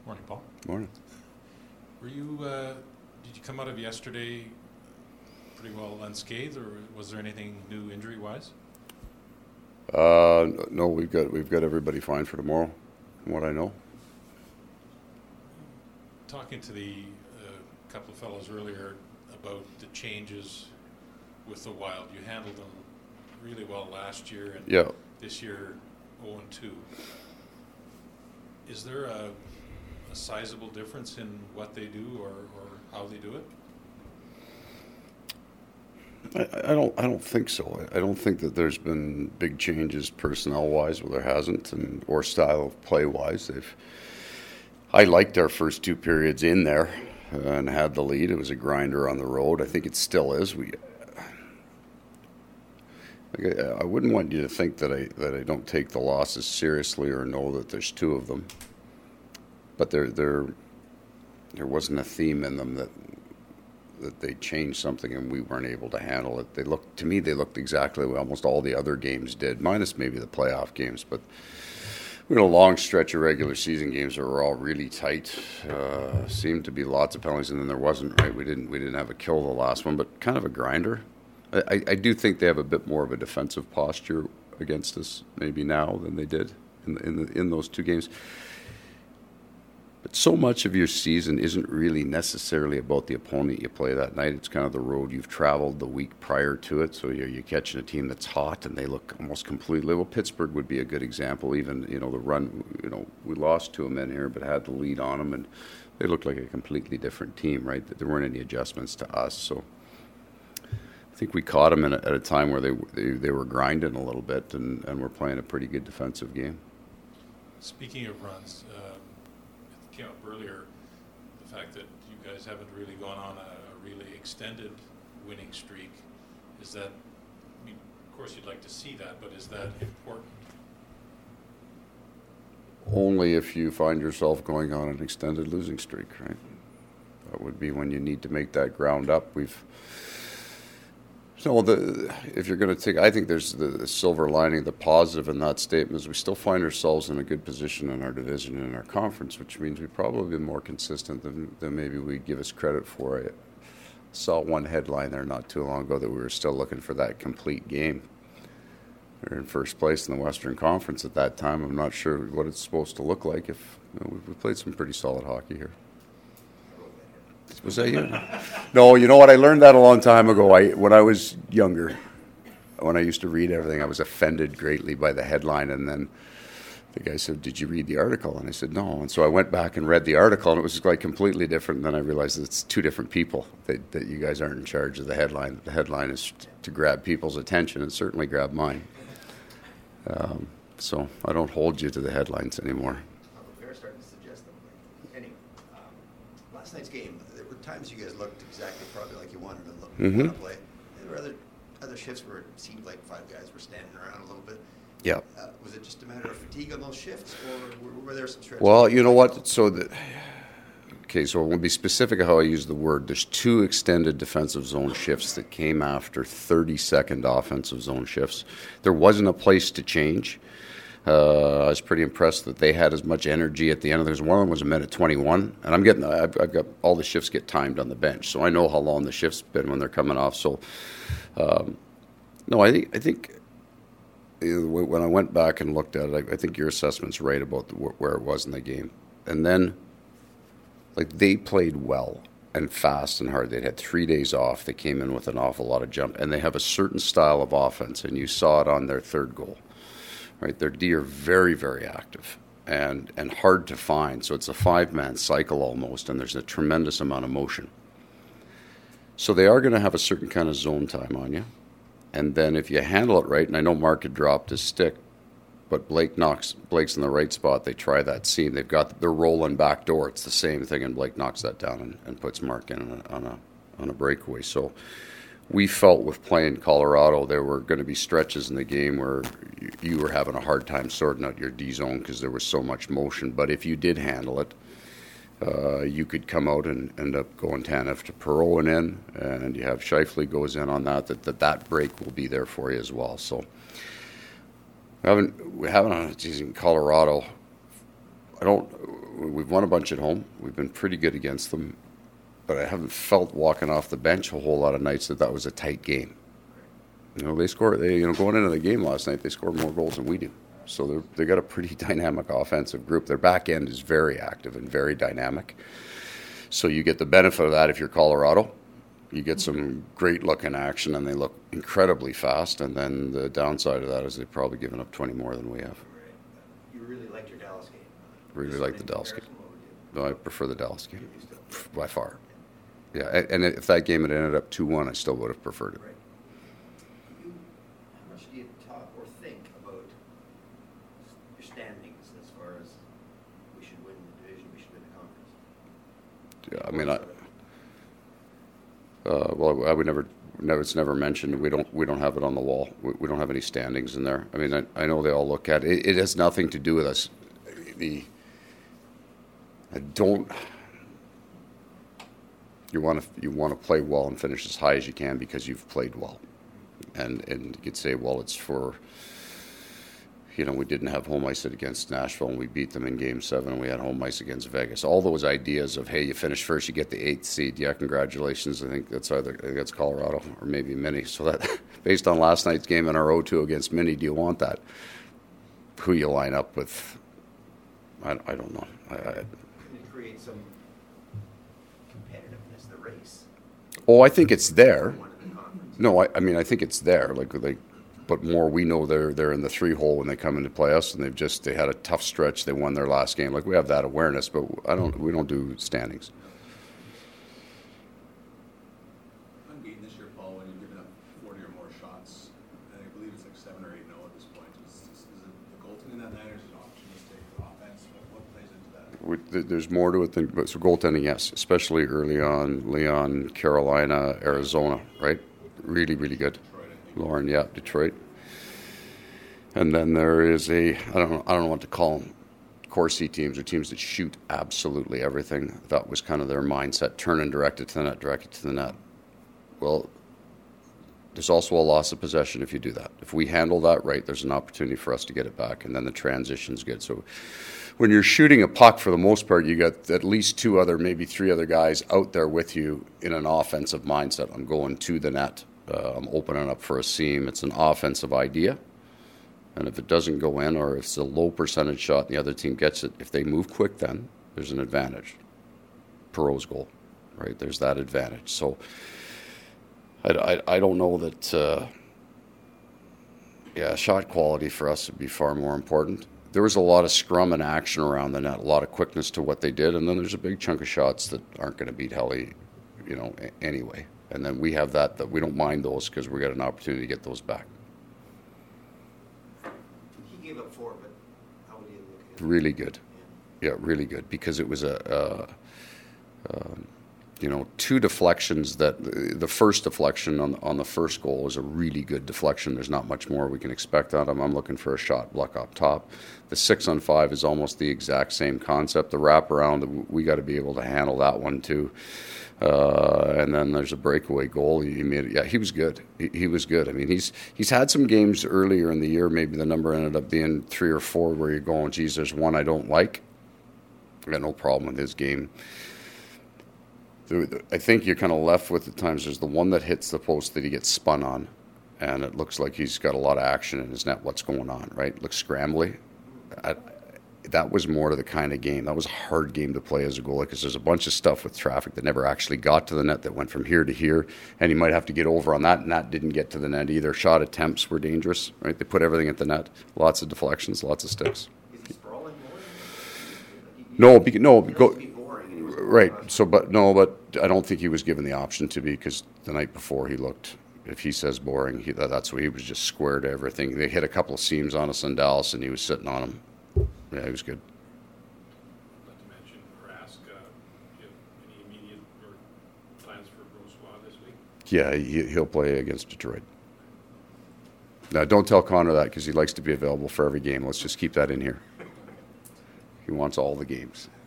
Morning, Paul. Morning. Were you? Did you come out of yesterday pretty well unscathed, or was there anything new injury-wise? No, we've got everybody fine for tomorrow, from what I know. Talking to the couple of fellows earlier about the changes with the Wild, you handled them really well last year, and this year 0-2. Is there a sizable difference in what they do or how they do it? I don't think so. I don't think that there's been big changes personnel-wise, well, there hasn't, or style of play-wise. I liked our first two periods in there and had the lead. It was a grinder on the road. I think it still is. I wouldn't want you to think that I don't take the losses seriously or know that there's two of them. But there wasn't a theme in them that they changed something and we weren't able to handle it. They looked exactly what almost all the other games did, minus maybe the playoff games. But we had a long stretch of regular season games that were all really tight. Seemed to be lots of penalties, and then there wasn't. Right, we didn't have a kill the last one, but kind of a grinder. I do think they have a bit more of a defensive posture against us maybe now than they did in those two games. But so much of your season isn't really necessarily about the opponent you play that night. It's kind of the road you've traveled the week prior to it. So you're catching a team that's hot and they look almost completely. Well, Pittsburgh would be a good example. Even the run. We lost to them in here, but had the lead on them, and they looked like a completely different team. Right? There weren't any adjustments to us. So I think we caught them at a time where they were grinding a little bit and were playing a pretty good defensive game. Speaking of runs. Came up earlier, the fact that you guys haven't really gone on a really extended winning streak. Is that, I mean, of course you'd like to see that, but is that important? Only if you find yourself going on an extended losing streak, right? That would be when you need to make that ground up. If you're going to take, I think there's the silver lining, the positive in that statement is we still find ourselves in a good position in our division and in our conference, which means we've probably been more consistent than maybe we give us credit for. I saw one headline there not too long ago that we were still looking for that complete game. We were in first place in the Western Conference at that time. I'm not sure what it's supposed to look like. We played some pretty solid hockey here. Was that you? No, you know what? I learned that a long time ago. When I was younger, when I used to read everything, I was offended greatly by the headline. And then the guy said, "Did you read the article?" And I said, "No." And so I went back and read the article, and it was like completely different. And then I realized it's two different people, that you guys aren't in charge of the headline. The headline is to grab people's attention, and certainly grab mine. So I don't hold you to the headlines anymore. They're starting to suggest them. Anyway, last night's game, there were times you guys looked exactly probably like you wanted to look. Mm-hmm. Want to play. There were other shifts where it seemed like five guys were standing around a little bit. Yeah. Was it just a matter of fatigue on those shifts, or were there some stretches? Well, you know what? So I want to be specific of how I use the word. There's two extended defensive zone shifts that came after 30-second offensive zone shifts. There wasn't a place to change. I was pretty impressed that they had as much energy at the end of this. One of them was a minute 21, and I've got all the shifts get timed on the bench, so I know how long the shift's been when they're coming off. So, no, I think when I went back and looked at it, I think your assessment's right about where it was in the game. And then, they played well and fast and hard. They'd had 3 days off. They came in with an awful lot of jump, and they have a certain style of offense, and you saw it on their third goal. Right, their D are very, very active and hard to find. So it's a five-man cycle almost, and there's a tremendous amount of motion. So they are going to have a certain kind of zone time on you. And then if you handle it right, and I know Mark had dropped his stick, but Blake's in the right spot. They try that seam. They're rolling back door. It's the same thing, and Blake knocks that down and puts Mark in on a breakaway. So we felt with playing Colorado, there were going to be stretches in the game where you were having a hard time sorting out your D zone because there was so much motion. But if you did handle it, you could come out and end up going Tanev to Perreault in, and you have Scheifele goes in on that break will be there for you as well. So we haven't in Colorado. we've won a bunch at home. We've been pretty good against them, but I haven't felt walking off the bench a whole lot of nights that was a tight game. Going into the game last night, they scored more goals than we do. So they got a pretty dynamic offensive group. Their back end is very active and very dynamic. So you get the benefit of that if you're Colorado. You get some great looking action, and they look incredibly fast. And then the downside of that is they've probably given up 20 more than we have. You really liked your Dallas game? Really like the Dallas game. No, I prefer the Dallas game by far. Yeah, and if that game had ended up 2-1, I still would have preferred it. Right. How much do you talk or think about your standings as far as we should win the division, we should win the conference? Yeah, I mean, I would never. It's never mentioned. We don't have it on the wall. We don't have any standings in there. I mean, I know they all look at it. It has nothing to do with us. You want to play well and finish as high as you can because you've played well, and you could say, well, it's for. We didn't have home ice against Nashville, and we beat them in Game 7. We had home ice against Vegas. All those ideas of, hey, you finish first, you get the 8th seed. Yeah, congratulations. I think that's Colorado or maybe Mini. So that, based on last night's game in our 0-2 against Mini, do you want that? Who you line up with, I don't know. It creates some competitiveness, the race. Oh, I think it's there. No, I mean, I think it's there. But more, we know they're in the 3-hole when they come in to play us, and they had a tough stretch. They won their last game. We have that awareness, but we don't do standings. Unbeaten this year, Paul, when you've given up 40 or more shots, and I believe it's 7 or 8-0 at this point. Is it the goaltending that matters? Is it opportunistic offense? What plays into that? There's more to it than so goaltending, yes, especially early on. Leon, Carolina, Arizona, right? Really, really good. Lauren, yeah, Detroit. And then there is I don't know what to call them, Corsi teams or teams that shoot absolutely everything. That was kind of their mindset, turn and direct it to the net. Well, there's also a loss of possession if you do that. If we handle that right, there's an opportunity for us to get it back, and then the transition's good. So when you're shooting a puck, for the most part, you got at least 2 other, maybe 3 other guys out there with you in an offensive mindset. I'm going to the net. I'm opening up for a seam. It's an offensive idea. And if it doesn't go in, or if it's a low percentage shot and the other team gets it, if they move quick, then there's an advantage. Perreault's goal, right? There's that advantage. So I don't know that, shot quality for us would be far more important. There was a lot of scrum and action around the net, a lot of quickness to what they did, and then there's a big chunk of shots that aren't going to beat Helly, anyway. And then we have that we don't mind those because we got an opportunity to get those back. He gave up 4, but how would you look at it? Really good. Yeah, really good, because it was 2 deflections. That the first deflection on the first goal is a really good deflection. There's not much more we can expect out of him. I'm looking for a shot block up top. The 6-on-5 is almost the exact same concept. The wraparound, we got to be able to handle that one too. And then there's a breakaway goal. He made it. Yeah, he was good. He was good. I mean, he's had some games earlier in the year. Maybe the number ended up being 3 or 4 where you're going, geez, there's one I don't like. I got no problem with his game. I think you're kind of left with, at times, there's the one that hits the post that he gets spun on, and it looks like he's got a lot of action in his net. What's going on, right? Looks scrambly. That was more to the kind of game. That was a hard game to play as a goalie because there's a bunch of stuff with traffic that never actually got to the net, that went from here to here, and you might have to get over on that, and that didn't get to the net either. Shot attempts were dangerous, right? They put everything at the net. Lots of deflections, lots of sticks. Is he sprawling more? Right. So, but I don't think he was given the option to be, because the night before he looked. If he says boring, that's what he was, just square to everything. They hit a couple of seams on us in Dallas, and he was sitting on them. Yeah, he was good. Not to mention, or ask, do you have any immediate or plans for Brossoit this week? Yeah, he'll play against Detroit. Now, don't tell Connor that, because he likes to be available for every game. Let's just keep that in here. He wants all the games.